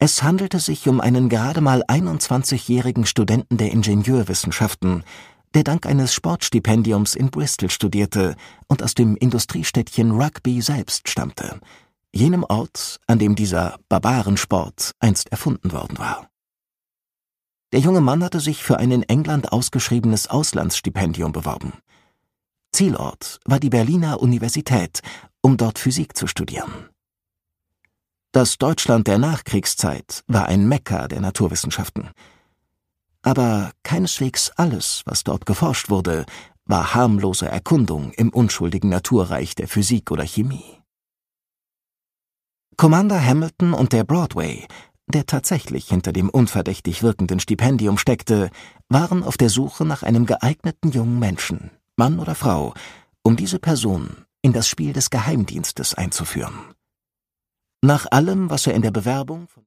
Es handelte sich um einen gerade mal 21-jährigen Studenten der Ingenieurwissenschaften, der dank eines Sportstipendiums in Bristol studierte und aus dem Industriestädtchen Rugby selbst stammte, jenem Ort, an dem dieser Barbarensport einst erfunden worden war. Der junge Mann hatte sich für ein in England ausgeschriebenes Auslandsstipendium beworben. Zielort war die Berliner Universität, um dort Physik zu studieren. Das Deutschland der Nachkriegszeit war ein Mekka der Naturwissenschaften. Aber keineswegs alles, was dort geforscht wurde, war harmlose Erkundung im unschuldigen Naturreich der Physik oder Chemie. Commander Hamilton und der Broadway, der tatsächlich hinter dem unverdächtig wirkenden Stipendium steckte, waren auf der Suche nach einem geeigneten jungen Menschen, Mann oder Frau, um diese Person in das Spiel des Geheimdienstes einzuführen. Nach allem, was er in der Bewerbung